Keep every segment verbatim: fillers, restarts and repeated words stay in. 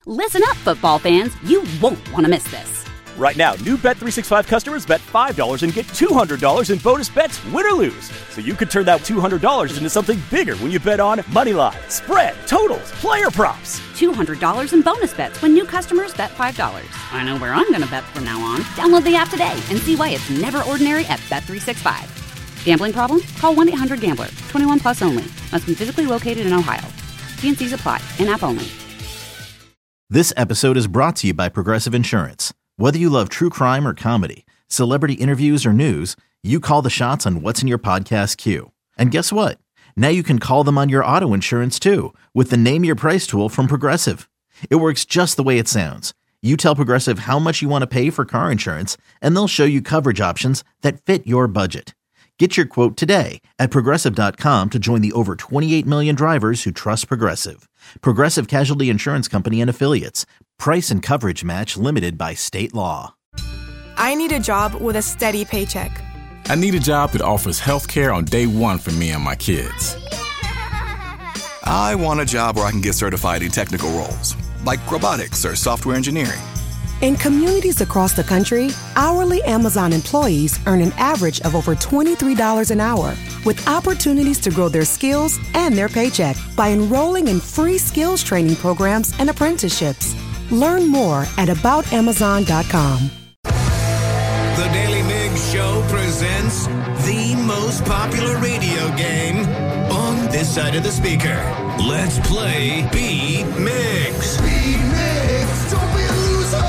Listen up, football fans. You won't want to miss this. Right now, new Bet three sixty-five customers bet five dollars and get two hundred dollars in bonus bets, win or lose. So you could turn that two hundred dollars into something bigger when you bet on money line, spread, totals, player props. two hundred dollars in bonus bets when new customers bet five dollars. I know where I'm going to bet from now on. Download the app today and see why it's never ordinary at Bet three sixty-five. Gambling problem? Call one eight hundred gambler. twenty-one plus only. Must be physically located in Ohio. T and C's apply. In-app only. This episode is brought to you by Progressive Insurance. Whether you love true crime or comedy, celebrity interviews or news, you call the shots on what's in your podcast queue. And guess what? Now you can call them on your auto insurance too with the Name Your Price tool from Progressive. It works just the way it sounds. You tell Progressive how much you want to pay for car insurance, and they'll show you coverage options that fit your budget. Get your quote today at Progressive dot com to join the over twenty-eight million drivers who trust Progressive. Progressive Casualty Insurance Company and Affiliates. Price and coverage match limited by state law. I need a job with a steady paycheck. I need a job that offers health care on day one for me and my kids. I want a job where I can get certified in technical roles, like robotics or software engineering. In communities across the country, hourly Amazon employees earn an average of over twenty-three dollars an hour, with opportunities to grow their skills and their paycheck by enrolling in free skills training programs and apprenticeships. Learn more at about amazon dot com. The Daily Migs Show presents the most popular radio game on this side of the speaker. Let's play Beat Migs. Beat Migs, don't be a loser.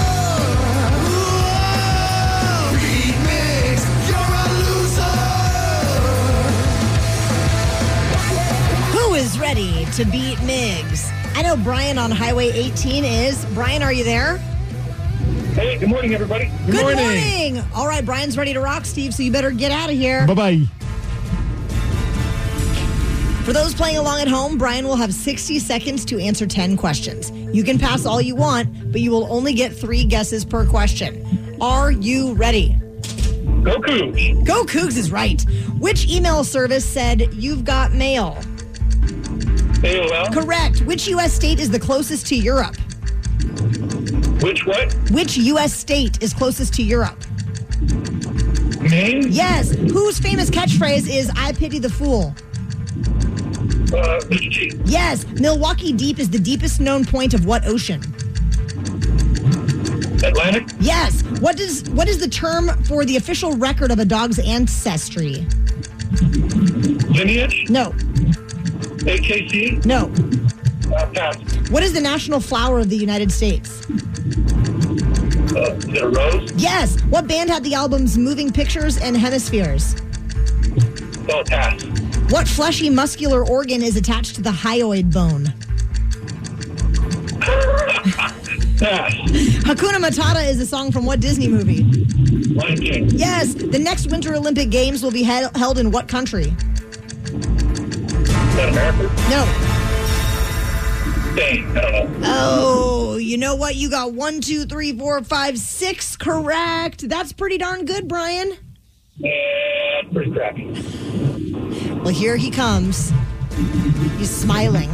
Whoa! Beat Migs, you're a loser. Who is ready to beat Migs? I know Brian on Highway eighteen is. Brian, are you there? Hey, good morning, everybody. Good, good morning. morning. All right, Brian's ready to rock, Steve, so you better get out of here. Bye-bye. For those playing along at home, Brian will have sixty seconds to answer ten questions. You can pass all you want, but you will only get three guesses per question. Are you ready? Go Cougs. Go Cougs is right. Which email service said, "You've got mail"? A O L. Correct. Which U S state is the closest to Europe? Which what? Which U S state is closest to Europe? Maine? Yes. Whose famous catchphrase is, "I pity the fool"? Uh, Mister T. Yes. Milwaukee Deep is the deepest known point of what ocean? Atlantic? Yes. What does what is the term for the official record of a dog's ancestry? Lineage? No. A K C? No. Uh, pass. What is the national flower of the United States? Uh, is it a rose? Yes. What band had the albums Moving Pictures and Hemispheres? Oh, pass. What fleshy muscular organ is attached to the hyoid bone? Pass. Hakuna Matata is a song from what Disney movie? Lion King. Yes. The next Winter Olympic Games will be he- held in what country? Is that America? No. Spain. I don't know. Oh, you know what? You got one, two, three, four, five, six correct. That's pretty darn good, Brian. Yeah, pretty crappy. Well, here he comes. He's smiling.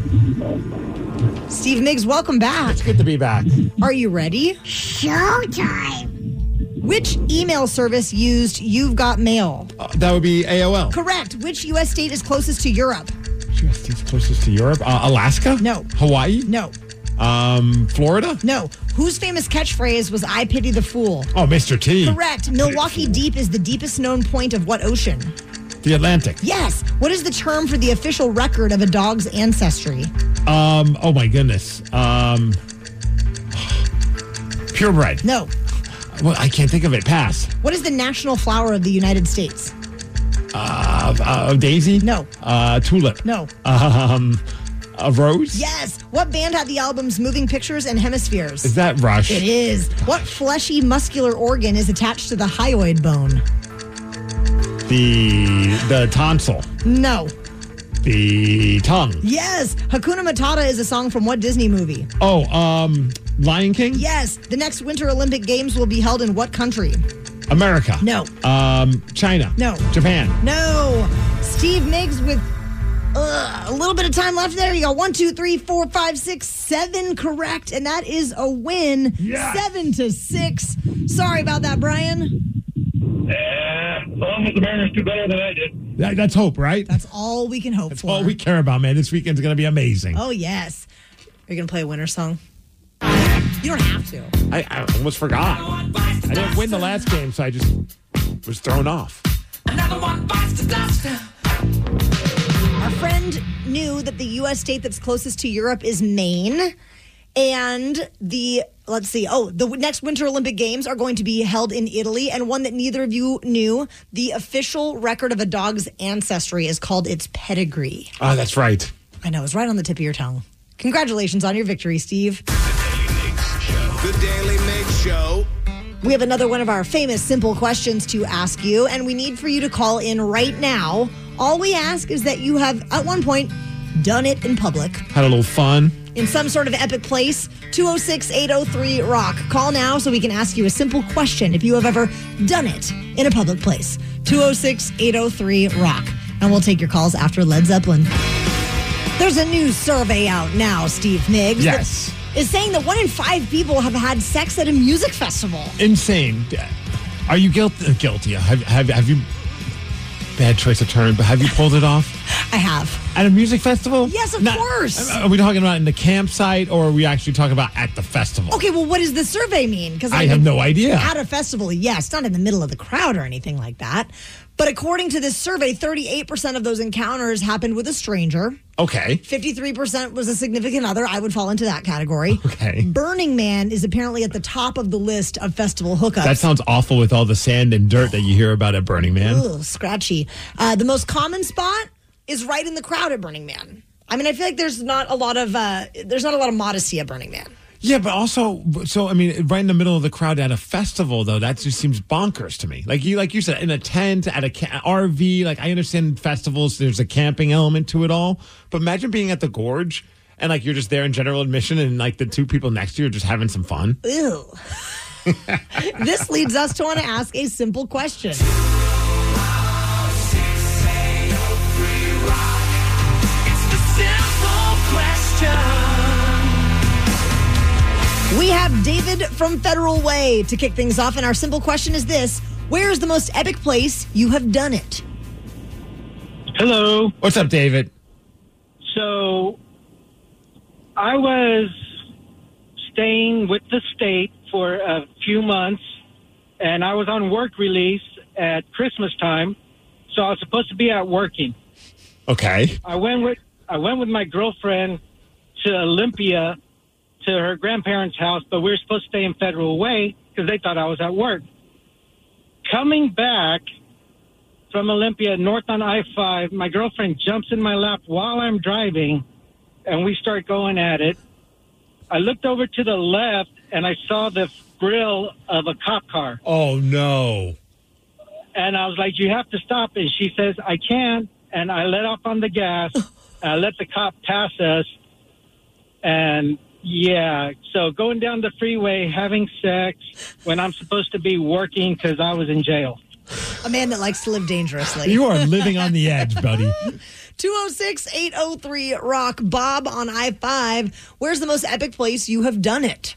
Steve Migs, welcome back. It's good to be back. Are you ready? Showtime. Which email service used "You've Got Mail"? Uh, that would be A O L. Correct. Which U S state is closest to Europe? Which U S state's closest to Europe? Uh, Alaska? No. Hawaii? No. Um, Florida? No. Whose famous catchphrase was, "I pity the fool"? Oh, Mister T. Correct. Milwaukee Deep is the deepest known point of what ocean? The Atlantic. Yes. What is the term for the official record of a dog's ancestry? Um, oh my goodness. Um, purebred. No. Well, I can't think of it. Pass. What is the national flower of the United States? Uh, uh daisy? No. Uh, tulip? No. Um, a rose? Yes. What band had the albums Moving Pictures and Hemispheres? Is that Rush? It is. What fleshy muscular organ is attached to the hyoid bone? The the tonsil. No. The tongue. Yes. Hakuna Matata is a song from what Disney movie? Oh, um, Lion King? Yes. The next Winter Olympic Games will be held in what country? America. No. Um, China. No. Japan. No. Steve Migs with Ugh, a little bit of time left there. You got one, two, three, four, five, six, seven correct, and that is a win. Yes. Seven to six. Sorry about that, Brian. Yeah, as long as the Mariners do better than I did. That, that's hope, right? That's all we can hope That's for. all we care about, man. This weekend's going to be amazing. Oh, yes. Are you going to play a winner song? You don't have to. I, I almost forgot. I didn't win the last game, so I just was thrown off. Our friend knew that the U S state that's closest to Europe is Maine. And the, let's see, oh, the next Winter Olympic Games are going to be held in Italy. And one that neither of you knew, the official record of a dog's ancestry is called its pedigree. Oh, that's right. I know, it's right on the tip of your tongue. Congratulations on your victory, Steve. The Daily Mix Show. We have another one of our famous simple questions to ask you, and we need for you to call in right now. All we ask is that you have, at one point, done it in public. Had a little fun. In some sort of epic place. two oh six, eight oh three, rock. Call now so we can ask you a simple question if you have ever done it in a public place. two oh six, eight oh three, rock. And we'll take your calls after Led Zeppelin. There's a new survey out now, Steve Miggs. Yes. That is saying that one in five people have had sex at a music festival. Insane. Are you guilty? Guilty. Have, have, have you... Bad choice of term, but have you pulled it off? I have. At a music festival? Yes, of Not, course. Are we talking about in the campsite, or are we actually talking about at the festival? Okay, well, what does the survey mean? Because I have no idea. At a festival, yes, not in the middle of the crowd or anything like that. But according to this survey, thirty-eight percent of those encounters happened with a stranger. Okay. fifty-three percent was a significant other. I would fall into that category. Okay. Burning Man is apparently at the top of the list of festival hookups. That sounds awful with all the sand and dirt that you hear about at Burning Man. Ugh, scratchy. Uh, the most common spot is right in the crowd at Burning Man. I mean, I feel like there's not a lot of uh, there's not a lot of modesty at Burning Man. Yeah, but also, so I mean, right in the middle of the crowd at a festival, though, that just seems bonkers to me. Like you, like you said, in a tent at a ca- R V. Like I understand festivals, there's a camping element to it all. But imagine being at the Gorge and like you're just there in general admission, and like the two people next to you are just having some fun. Ew. This leads us to want to ask a simple question. We have David from Federal Way to kick things off, and our simple question is this: where is the most epic place you have done it? Hello. What's up, David? So, I was staying with the state for a few months, and I was on work release at Christmas time, so I was supposed to be out working. Okay. I went with I went with my girlfriend to Olympia, to her grandparents' house, but we were supposed to stay in Federal Way because they thought I was at work. Coming back from Olympia, north on I five, my girlfriend jumps in my lap while I'm driving, and we start going at it. I looked over to the left, and I saw the grill of a cop car. Oh, no. And I was like, you have to stop. And she says, I can't. And I let off on the gas. I let the cop pass us. And, yeah, so going down the freeway, having sex when I'm supposed to be working because I was in jail. A man that likes to live dangerously. You are living on the edge, buddy. two oh six, eight oh three, rock. Bob on I five. Where's the most epic place you have done it?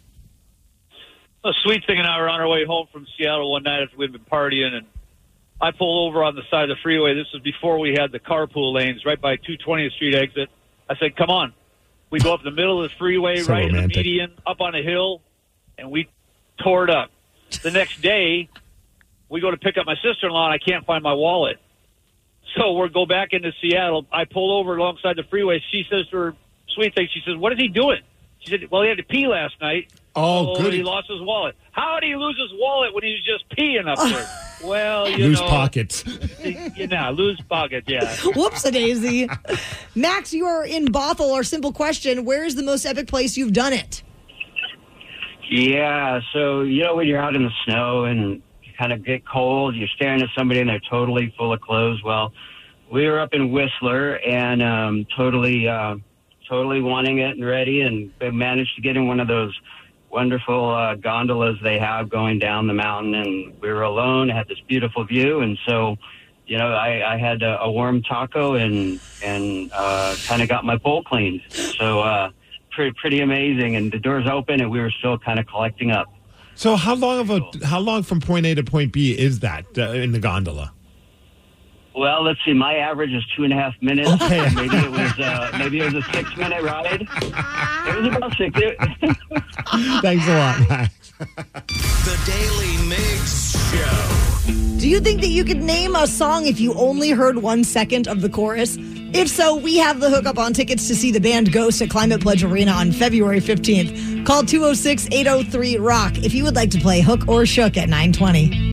A sweet thing and I were on our way home from Seattle one night after we'd been partying, and I pull over on the side of the freeway. This was before we had the carpool lanes right by two twentieth Street exit. I said, come on. We go up the middle of the freeway, So right romantic. in the median, up on a hill, and we tore it up. The next day, we go to pick up my sister-in-law, and I can't find my wallet. So we go back into Seattle. I pull over alongside the freeway. She says to her sweet thing, she says, what is he doing? She said, well, he had to pee last night. Oh, so good. he lost his wallet. How did he lose his wallet when he was just peeing up there? Well, you Loose know. pockets. You know, loose pocket, yeah. Whoops-a-daisy. Max, you are in Bothell. Our simple question, where is the most epic place you've done it? Yeah, so, you know, when you're out in the snow and you kind of get cold, you're staring at somebody and they're totally full of clothes. Well, we were up in Whistler and um, totally, uh, totally wanting it and ready, and we managed to get in one of those wonderful uh, gondolas they have going down the mountain, and we were alone, had this beautiful view, and so you know, I, I had a, a warm taco and and uh, kind of got my bowl cleaned. So uh, pretty pretty amazing. And the doors open, and we were still kind of collecting up. So how long of a how long from point A to point B is that uh, in the gondola? Well, let's see. My average is two and a half minutes. Okay. Maybe it was uh, maybe it was a six minute ride. It was about six. Thanks a lot, Max. The Daily Mix Show. Do you think that you could name a song if you only heard one second of the chorus? If so, we have the hookup on tickets to see the band Ghost at Climate Pledge Arena on February fifteenth. Call two oh six, eight oh three, ROCK if you would like to play Hook or Shook at nine twenty.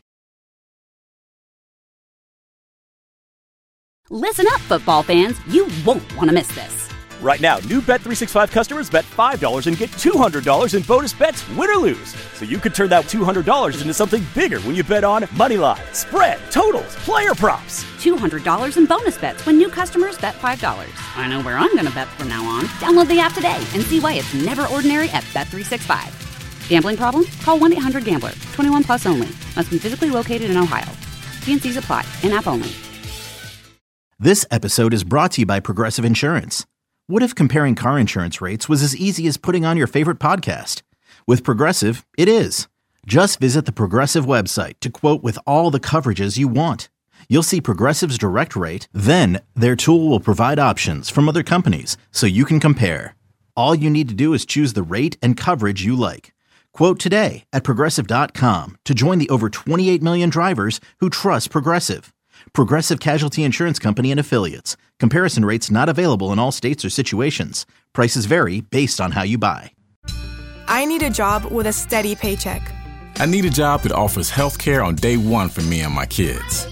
Listen up, football fans. You won't want to miss this. Right now, new Bet three sixty-five customers bet five dollars and get two hundred dollars in bonus bets, win or lose. So you could turn that two hundred dollars into something bigger when you bet on Moneyline, Spread, Totals, Player Props. two hundred dollars in bonus bets when new customers bet five dollars. I know where I'm going to bet from now on. Download the app today and see why it's never ordinary at Bet three sixty-five. Gambling problem? Call one eight hundred gambler. twenty-one plus only. Must be physically located in Ohio. T and C's apply. In-app only. This episode is brought to you by Progressive Insurance. What if comparing car insurance rates was as easy as putting on your favorite podcast? With Progressive, it is. Just visit the Progressive website to quote with all the coverages you want. You'll see Progressive's direct rate, then their tool will provide options from other companies so you can compare. All you need to do is choose the rate and coverage you like. Quote today at Progressive dot com to join the over twenty-eight million drivers who trust Progressive. Progressive Casualty Insurance Company and Affiliates. Comparison rates not available in all states or situations. Prices vary based on how you buy. I need a job with a steady paycheck. I need a job that offers health care on day one for me and my kids.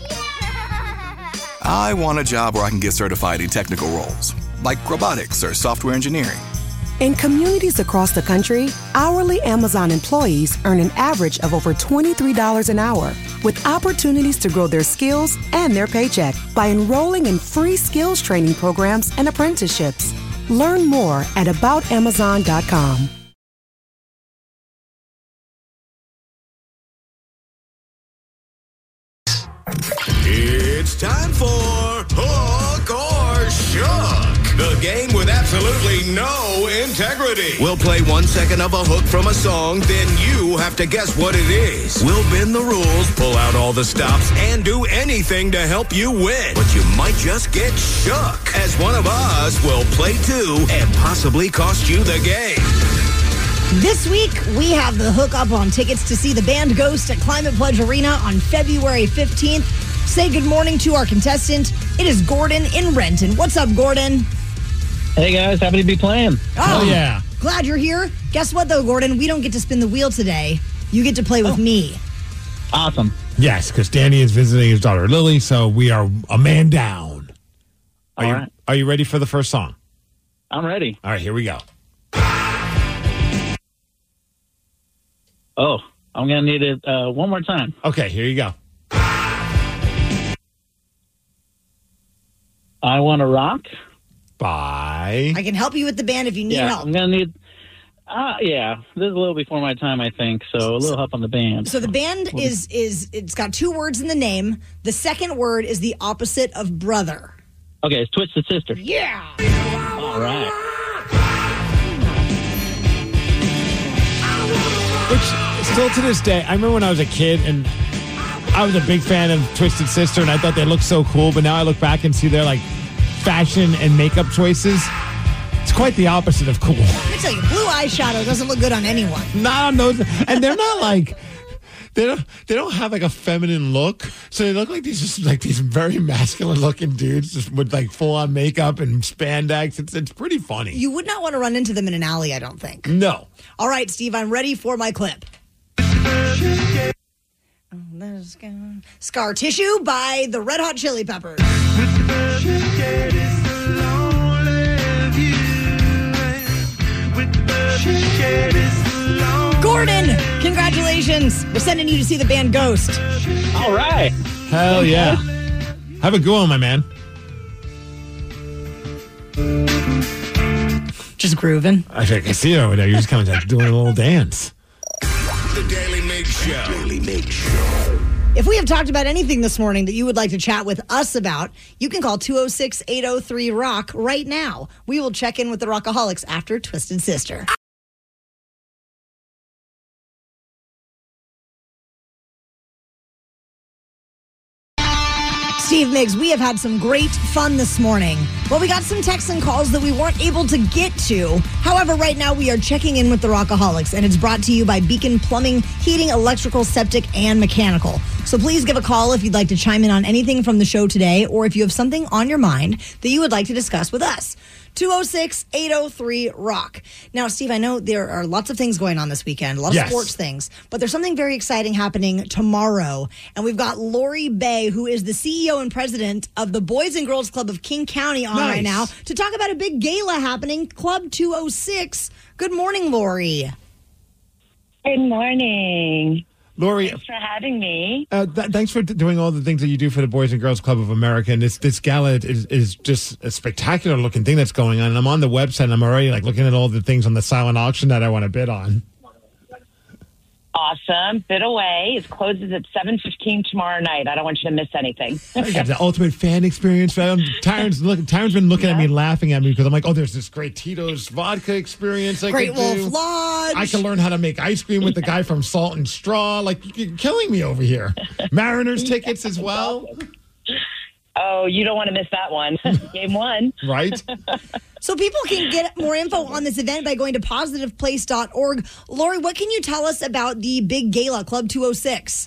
I want a job where I can get certified in technical roles, like robotics or software engineering. In communities across the country, hourly Amazon employees earn an average of over twenty-three dollars an hour, with opportunities to grow their skills and their paycheck by enrolling in free skills training programs and apprenticeships. Learn more at about amazon dot com. It's time for Hook or Shook, the game with absolutely no integrity. We'll play one second of a hook from a song, then you have to guess what it is. We'll bend the rules, pull out all the stops, and do anything to help you win. But you might just get shook, as one of us will play too and possibly cost you the game. This week, we have the hookup on tickets to see the band Ghost at Climate Pledge Arena on February fifteenth. Say good morning to our contestant. It is Gordon in Renton. What's up, Gordon? Hey, guys. Happy to be playing. Oh, Oh, yeah. Glad you're here. Guess what, though, Gordon? We don't get to spin the wheel today. You get to play with me. Awesome. Yes, because Danny is visiting his daughter Lily, so we are a man down. Are All you right. Are you ready for the first song? I'm ready. All right, here we go. Oh, I'm going to need it uh, one more time. Okay, here you go. I Want to Rock. Bye. I can help you with the band if you need Yeah, help. I'm going to need... Uh, yeah, this is a little before my time, I think, so a little help on the band. So the band is, is it's got two words in the name. The second word is the opposite of brother. Okay, it's Twisted Sister. Yeah. All right. Which, still to this day, I remember when I was a kid and I was a big fan of Twisted Sister and I thought they looked so cool, but now I look back and see their like fashion and makeup choices. It's quite the opposite of cool. Let me tell you, blue eyeshadow doesn't look good on anyone. Not on those, and they're not like they don't they don't have like a feminine look, so they look like these just like these very masculine looking dudes just with like full on makeup and spandex. It's it's pretty funny. You would not want to run into them in an alley, I don't think. No. All right, Steve, I'm ready for my clip. Scar Tissue by the Red Hot Chili Peppers. Gordon, congratulations. We're sending you to see the band Ghost. All right. Hell yeah. Have a good one, my man. Just grooving. I can see it over there. You're just kind of like doing a little dance. The Daily Mix Show. Daily Mix Show. If we have talked about anything this morning that you would like to chat with us about, you can call two oh six, eight oh three, ROCK right now. We will check in with the Rockaholics after Twisted Sister. Steve Miggs, we have had some great fun this morning. Well, we got some texts and calls that we weren't able to get to. However, right now we are checking in with the Rockaholics, and it's brought to you by Beacon Plumbing, Heating, Electrical, Septic, and Mechanical. So please give a call if you'd like to chime in on anything from the show today, or if you have something on your mind that you would like to discuss with us. two oh six, eight oh three, ROCK. Now, Steve, I know there are lots of things going on this weekend, a lot of Yes. sports things, but there's something very exciting happening tomorrow. And we've got Lori Bay, who is the C E O and president of the Boys and Girls Club of King County on Nice. right now to talk about a big gala happening, Club two oh six. Good morning, Lori. Good morning. Lori, Thanks for having me. Uh, th- thanks for d- doing all the things that you do for the Boys and Girls Club of America. And this this gala is, is just a spectacular looking thing that's going on. And I'm on the website and I'm already like looking at all the things on the silent auction that I want to bid on. Awesome. Bid away. It closes at seven fifteen tomorrow night. I don't want you to miss anything. I got the ultimate fan experience. Um, Tyron's, look, Tyron's been looking at me, laughing at me because I'm like, oh, there's this great Tito's vodka experience I Great could Wolf do. Lodge. I can learn how to make ice cream with the guy from Salt and Straw. Like, you're killing me over here. Mariners tickets as well. Oh, you don't want to miss that one. Game one. Right? So people can get more info on this event by going to positive place dot org. Lori, what can you tell us about the big gala, Club two oh six?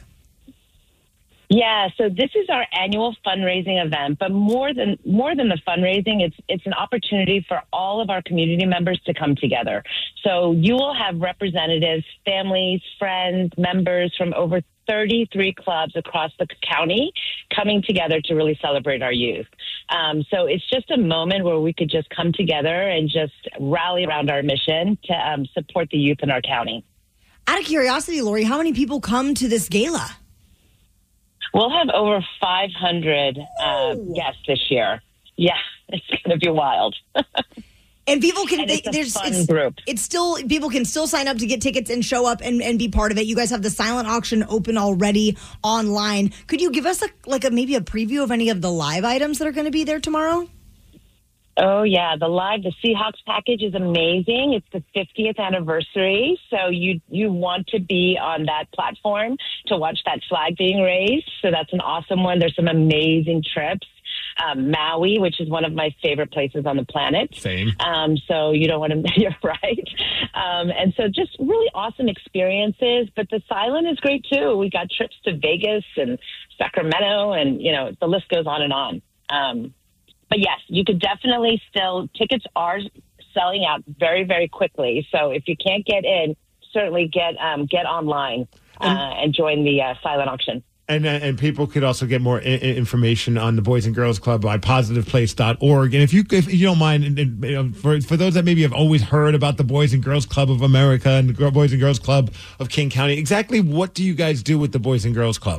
Yeah, so this is our annual fundraising event, but more than more than the fundraising, it's it's an opportunity for all of our community members to come together. So you will have representatives, families, friends, members from over thirty-three clubs across the county coming together to really celebrate our youth. Um, so it's just a moment where we could just come together and just rally around our mission to um, support the youth in our county. Out of curiosity, Lori, how many people come to this gala? We'll have over five hundred uh, guests this year. Yeah, it's going to be wild. And people can, And they, it's a there's, fun it's, group. it's still, people can still sign up to get tickets and show up and, and be part of it. You guys have the silent auction open already online. Could you give us a, like a, maybe a preview of any of the live items that are going to be there tomorrow? Oh, yeah. The live, the Seahawks package is amazing. It's the fiftieth anniversary. So you, you want to be on that platform to watch that flag being raised. So that's an awesome one. There's some amazing trips. Um, Maui, which is one of my favorite places on the planet. Same. Um, so you don't want to, you're right. Um, and so just really awesome experiences. But the silent is great too. We got trips to Vegas and Sacramento, and, you know, the list goes on and on. Um, but yes, you could definitely still, tickets are selling out very, very quickly. So if you can't get in, certainly get, um, get online uh, and join the uh, silent auction. And uh, and people could also get more I- I- information on the Boys and Girls Club by positive place dot org. And if you if you don't mind, and, and, you know, for for those that maybe have always heard about the Boys and Girls Club of America and the Gr- Boys and Girls Club of King County, exactly what do you guys do with the Boys and Girls Club?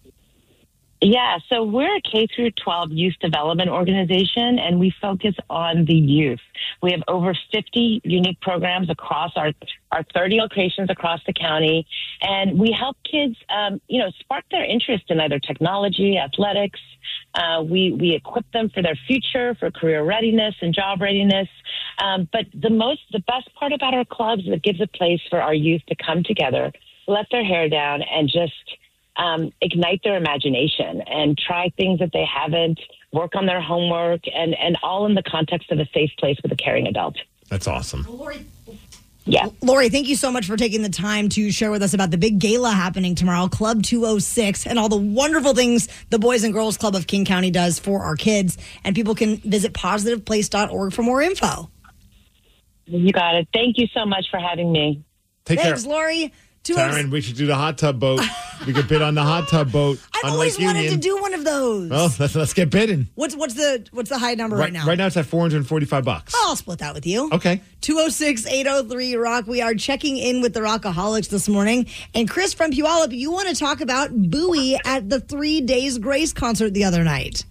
Yeah, so we're a K through twelve youth development organization, and we focus on the youth. We have over fifty unique programs across our, our thirty locations across the county, and we help kids, um, you know, spark their interest in either technology, athletics. Uh, we, we equip them for their future, for career readiness and job readiness. Um, but the most, the best part about our clubs is it gives a place for our youth to come together, let their hair down, and just Um, ignite their imagination and try things that they haven't, work on their homework, and, and all in the context of a safe place with a caring adult. That's awesome. Yeah. Lori, thank you so much for taking the time to share with us about the big gala happening tomorrow, Club two oh six, and all the wonderful things the Boys and Girls Club of King County does for our kids. And people can visit positive place dot org for more info. You got it. Thank you so much for having me. Take Thanks, care. Lori. two oh six Tyron, we should do the hot tub boat. We could bid on the hot tub boat I've on always Lake wanted Union. to do one of those. Well, let's, let's get bidding. What's what's the what's the high number right, now? Right now it's at four hundred forty-five bucks. Oh, I'll split that with you. Okay. two oh six, eight oh three, ROCK. We are checking in with the Rockaholics this morning. And Chris from Puyallup, you want to talk about Bowie at the Three Days Grace concert the other night.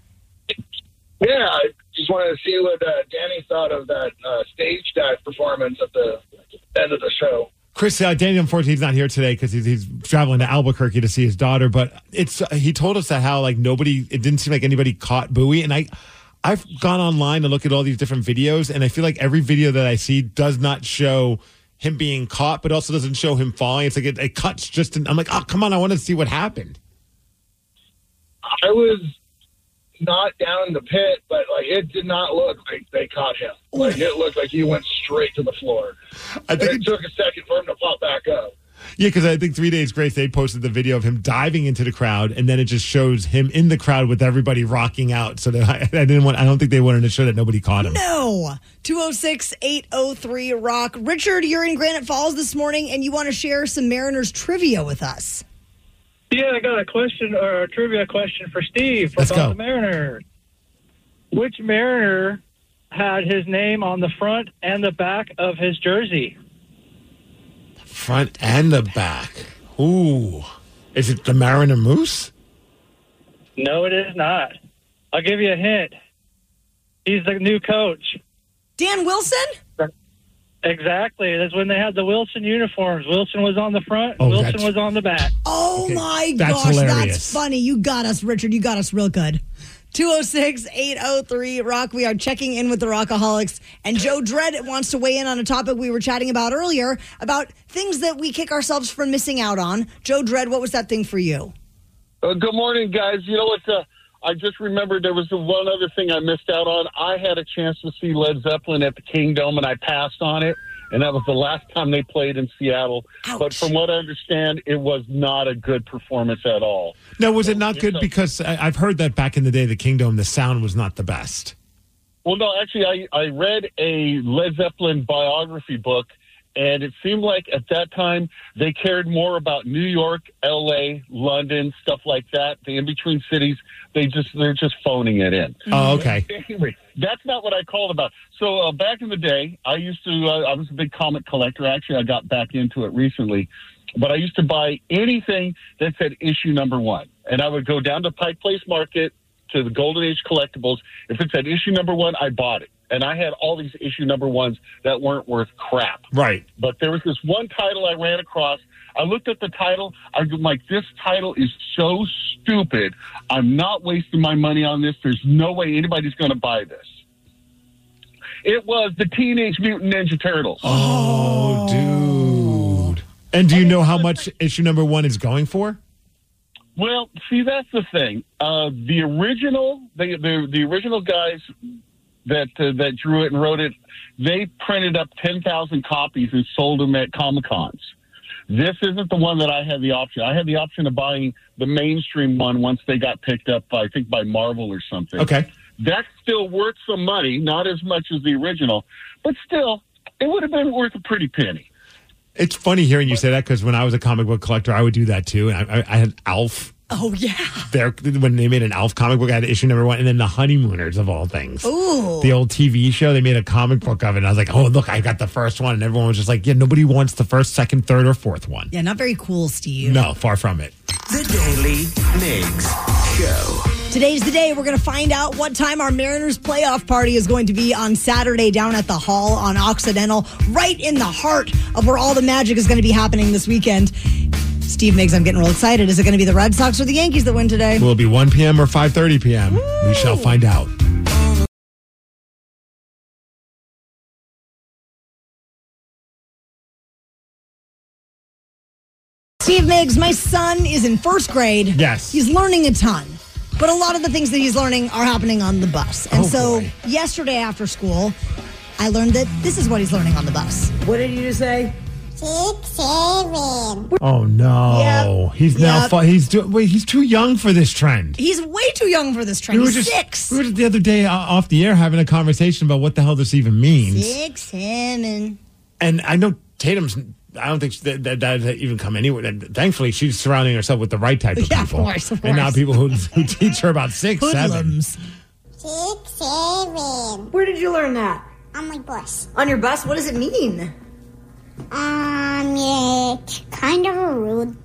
Yeah, I just wanted to see what uh, Danny thought of that uh, stage dive performance at the end of the show. Chris, uh, Daniel, unfortunately, he's not here today because he's, he's traveling to Albuquerque to see his daughter. But it's uh, he told us that how like nobody, it didn't seem like anybody caught Bowie. And I, I've gone online to look at all these different videos, and I feel like every video that I see does not show him being caught, but also doesn't show him falling. It's like it, it cuts just. In, I'm like, oh, come on, I want to see what happened. I was not down in the pit, but like it did not look like they caught him. Like it looked like he went straight to the floor. I think it, it took a second for him to pop back up. Yeah, because I think Three Days Grace, they posted the video of him diving into the crowd, and then it just shows him in the crowd with everybody rocking out. So that I, I didn't want. I don't think they wanted to show that nobody caught him. No. two oh six, eight oh three, rock. Richard, you're in Granite Falls this morning, and you want to share some Mariners trivia with us. Yeah, I got a question or a trivia question for Steve Let's about go. the Mariners. Which Mariner had his name on the front and the back of his jersey? Front and the back. Ooh. Is it the Mariner Moose? No, it is not. I'll give you a hint. He's the new coach. Dan Wilson? Exactly. That's when they had the Wilson uniforms. Wilson was on the front, Oh, Wilson that's- was on the back. Oh, Okay, my that's gosh. hilarious. That's funny. You got us, Richard. You got us real good. two oh six, eight oh three, rock. We are checking in with the Rockaholics. And Joe Dredd wants to weigh in on a topic we were chatting about earlier about things that we kick ourselves for missing out on. Joe Dredd, what was that thing for you? Uh, good morning, guys. You know what? Uh, I just remembered there was one other thing I missed out on. I had a chance to see Led Zeppelin at the Kingdome, and I passed on it. And that was the last time they played in Seattle. Ouch. But from what I understand, it was not a good performance at all. No, was it not good? Because I, I've heard that back in the day, the Kingdome, the sound was not the best. Well, no, actually, I, I read a Led Zeppelin biography book, and it seemed like at that time they cared more about New York, L A, London, stuff like that. The in-between cities, they just, they're just phoning it in. Oh, okay. Anyway, that's not what I called about. So uh, back in the day, I used to, uh, I was a big comic collector. Actually, I got back into it recently. But I used to buy anything that said issue number one. And I would go down to Pike Place Market to the Golden Age Collectibles. If it said issue number one, I bought it. And I had all these issue number ones that weren't worth crap. Right. But there was this one title I ran across. I looked at the title. I'm like, this title is so stupid. I'm not wasting my money on this. There's no way anybody's going to buy this. It was the Teenage Mutant Ninja Turtles. Oh, dude. And do you know how much issue number one is going for? Well, see, that's the thing. Uh, the original, the, the the original guys that uh, that drew it and wrote it, they printed up ten thousand copies and sold them at Comic-Cons. This isn't the one that I had the option. I had the option of buying the mainstream one once they got picked up, I think, by Marvel or something. Okay. That's still worth some money, not as much as the original, but still, it would have been worth a pretty penny. It's funny hearing you say that because when I was a comic book collector, I would do that too. And I, I, I had Alf. Oh, yeah. There, when they made an Alf comic book, I had issue number one, and then the Honeymooners of all things. Ooh. The old T V show, they made a comic book of it. And I was like, oh, look, I got the first one. And everyone was just like, yeah, nobody wants the first, second, third, or fourth one. Yeah, not very cool, Steve. No, far from it. The Daily Migs Show. Today's the day we're going to find out what time our Mariners playoff party is going to be on Saturday down at the Hall on Occidental, right in the heart of where all the magic is going to be happening this weekend. Steve Miggs, I'm getting real excited. Is it going to be the Red Sox or the Yankees that win today? Will it be one p.m. or five thirty p.m.? Woo. We shall find out. Steve Miggs, my son is in first grade. Yes. He's learning a ton. But a lot of the things that he's learning are happening on the bus. And Oh, so boy. yesterday after school, I learned that this is what he's learning on the bus. What did you just say? Six, seven. Oh no, Yep. he's now Yep. fu- he's do- wait he's too young for this trend. He's way too young for this trend. We were He's just six. we were just the other day uh, off the air having a conversation about what the hell this even means. Six, seven. And I know Tatum's. I don't think that that, that even come anywhere. And thankfully, she's surrounding herself with the right type of Yeah, of people. course, of And now course. people who, who teach her about six, seven. Hoodlums. Six, seven. Where did you learn that? On my bus. On your bus? What does it mean? Um, yeah, it's kind of a rude thing.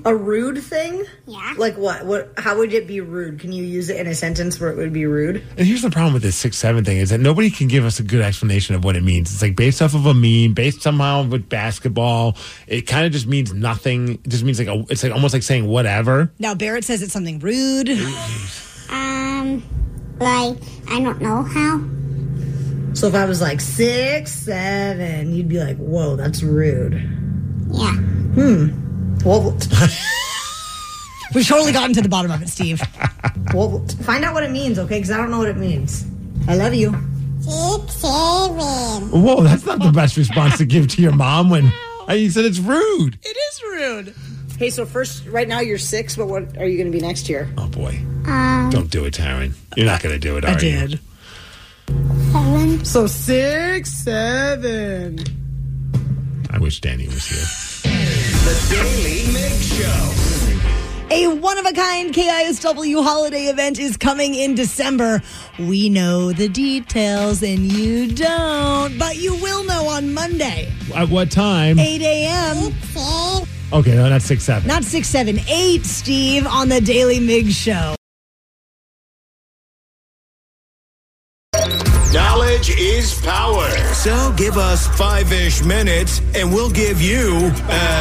A rude thing? Yeah. Like what? What? How would it be rude? Can you use it in a sentence where it would be rude? And here's the problem with this six seven thing is that nobody can give us a good explanation of what it means. It's like based off of a meme, based somehow with basketball. It kind of just means nothing. It just means like a, it's like almost like saying whatever. Now Barrett says it's something rude. Um, like, I don't know how. So if I was like six seven, you'd be like, whoa, that's rude. Yeah. Hmm. Well, we've totally gotten to the bottom of it, Steve. Well, find out what it means, okay? Because I don't know what it means. I love you. Six, seven. Whoa, that's not the best response to give to your mom when uh, you said it's rude. It is rude. Hey, so first, right now you're six, but what are you going to be next year? Oh, boy. Um, Don't do it, Taryn. You're not going to do it, are I you? did. Seven. So six, seven. I wish Danny was here. The Daily Mig Show. A one-of-a-kind K I S W holiday event is coming in December. We know the details and you don't, but you will know on Monday. At what time? eight a.m. Okay, no, not six seven. Not six, seven, eight, Steve, on the Daily Mig Show. Knowledge is power. So give us five-ish minutes and we'll give you,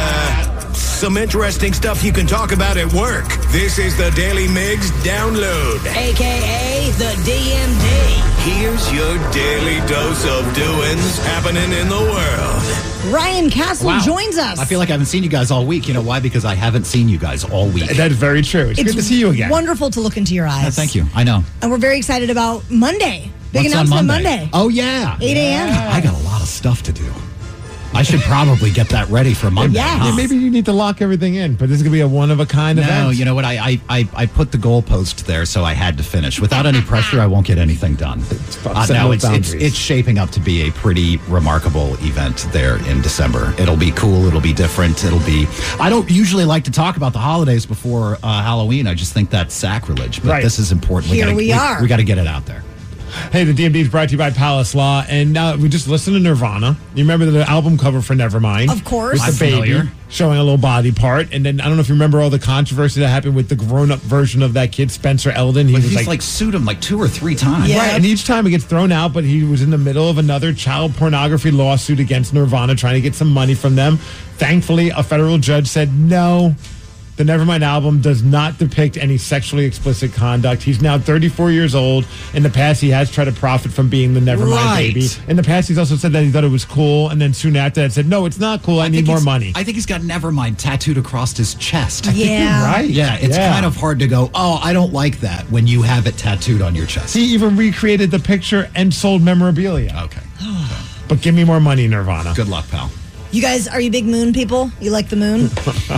uh, some interesting stuff you can talk about at work. This is the Daily Migs Download. A K A the D M D. Here's your daily dose of doings happening in the world. Ryan Castle Wow. joins us. I feel like I haven't seen you guys all week. You know why? Because I haven't seen you guys all week. That is very true. It's, It's good to see you again. wonderful to look into your eyes. Yeah, thank you. I know. And we're very excited about Monday. Big What's on announcement Monday? Monday. Oh, yeah. eight a.m. I got a lot of stuff to do. I should probably get that ready for Monday. Yes. Yeah, maybe you need to lock everything in, but this is going to be a one-of-a-kind event. No, you know what? I, I, I, I put the goalpost there, so I had to finish. Without any pressure, I won't get anything done. Uh, set no, no it's, it's, boundaries. it's shaping up to be a pretty remarkable event there in December. It'll be cool. It'll be different. It'll be... I don't usually like to talk about the holidays before uh, Halloween. I just think that's sacrilege, but Right. this is important. Here gotta, we are. We got to get it out there. Hey, the D M D is brought to you by Palace Law, and now we just listened to Nirvana. You remember the album cover for Nevermind? Of course. With I'm the baby familiar. showing a little body part, and then I don't know if you remember all the controversy that happened with the grown-up version of that kid, Spencer Eldon. He But was he's like, like, sued him like two or three times. Yeah. right, and each time he gets thrown out, but he was in the middle of another child pornography lawsuit against Nirvana, trying to get some money from them. Thankfully, a federal judge said no. The Nevermind album does not depict any sexually explicit conduct. He's now thirty-four years old. In the past, he has tried to profit from being the Nevermind Right. baby. In the past, he's also said that he thought it was cool, and then soon after that said, no, it's not cool. I, need think more he's- money. I think he's got Nevermind tattooed across his chest. Yeah. Right. Yeah, it's Yeah. kind of hard to go, oh, I don't like that when you have it tattooed on your chest. He even recreated the picture and sold memorabilia. Okay. But give me more money, Nirvana. Good luck, pal. You guys, are you big moon people? You like the moon?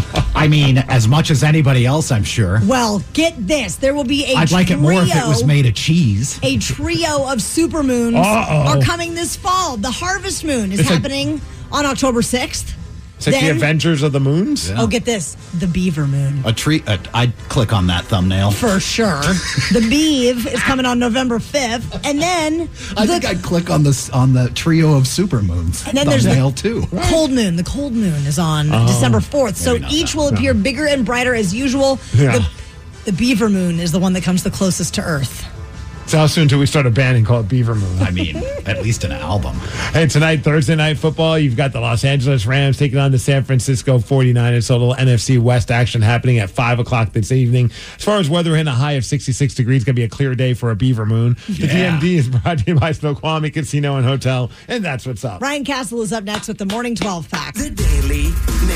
I mean, as much as anybody else, I'm sure. Well, get this. There will be a I'd like it more if it trio- was made of cheese. A trio of supermoons Uh-oh. are coming this fall. The Harvest Moon is It's a- happening on October sixth. It's like the Then- Avengers of the Moons. Oh, get this. The Beaver Moon. A treat. Uh, I'd click on that thumbnail. For sure. The Beeve is coming on November fifth. And then I the think I'd click on this on the trio of supermoons And then there's the- thumbnail too. Cold Moon. The Cold Moon is on Oh, December fourth. So maybe not each that. will appear bigger and brighter as usual. Yeah. The, the Beaver Moon is the one that comes the closest to Earth. So how soon until we start a band and call it Beaver Moon? I mean, at least an album. Hey, tonight, Thursday Night Football, you've got the Los Angeles Rams taking on the San Francisco forty-niners. So a little N F C West action happening at five o'clock this evening. As far as weather, in a high of sixty-six degrees. Going to be a clear day for a Beaver Moon. The Yeah. D M D is brought to you by Snoqualmie Casino and Hotel. And that's what's up. Ryan Castle is up next with the Morning twelve Pack. The Daily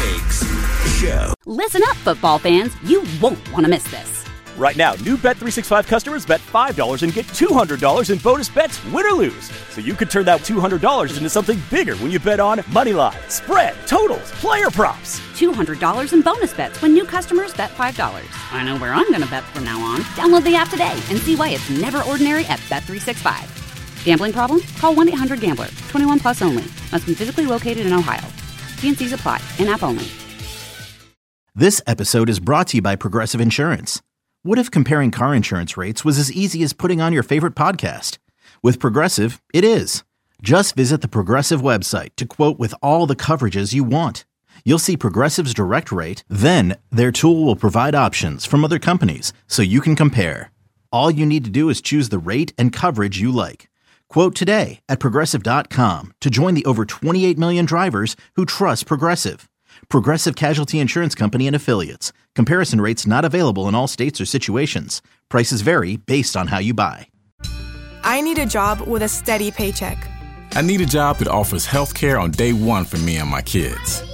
Migs Show. Listen up, football fans. You won't want to miss this. Right now, new Bet three sixty-five customers bet five dollars and get two hundred dollars in bonus bets, win or lose. So you could turn that two hundred dollars into something bigger when you bet on Moneyline, spread, totals, player props. two hundred dollars in bonus bets when new customers bet five dollars. I know where I'm going to bet from now on. Download the app today and see why it's never ordinary at Bet three sixty-five. Gambling problem? Call one eight hundred gambler. twenty-one plus only. Must be physically located in Ohio. T N Cs apply. In-app only. This episode is brought to you by Progressive Insurance. What if comparing car insurance rates was as easy as putting on your favorite podcast? With Progressive, it is. Just visit the Progressive website to quote with all the coverages you want. you'll see Progressive's direct rate, then their tool will provide options from other companies so you can compare. All you need to do is choose the rate and coverage you like. Quote today at Progressive dot com to join the over twenty-eight million drivers who trust Progressive. Progressive Casualty Insurance Company and Affiliates. Comparison rates not available in all states or situations. Prices vary based on how you buy. I need a job with a steady paycheck. I need a job that offers health care on day one for me and my kids.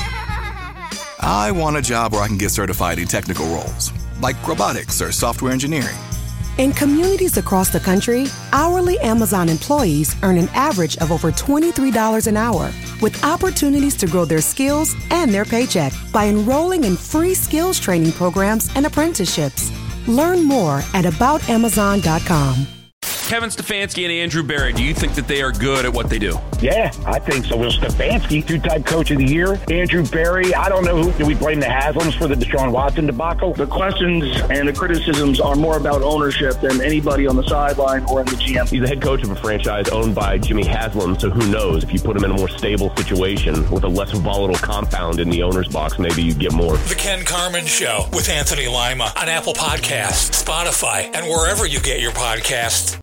I want a job where I can get certified in technical roles, like robotics or software engineering. In communities across the country, hourly Amazon employees earn an average of over twenty-three dollars an hour, with opportunities to grow their skills and their paycheck by enrolling in free skills training programs and apprenticeships. Learn more at about amazon dot com. Kevin Stefanski and Andrew Berry, do you think that they are good at what they do? Yeah, I think so. Well, Stefanski, two-time coach of the year. Andrew Berry, I don't know who. Do we blame the Haslams for the Deshaun Watson debacle? The questions and the criticisms are more about ownership than anybody on the sideline or in the G M. He's the head coach of a franchise owned by Jimmy Haslam, so who knows? If you put him in a more stable situation with a less volatile compound in the owner's box, maybe you get more. The Ken Carman Show with Anthony Lima on Apple Podcasts, Spotify, and wherever you get your podcasts.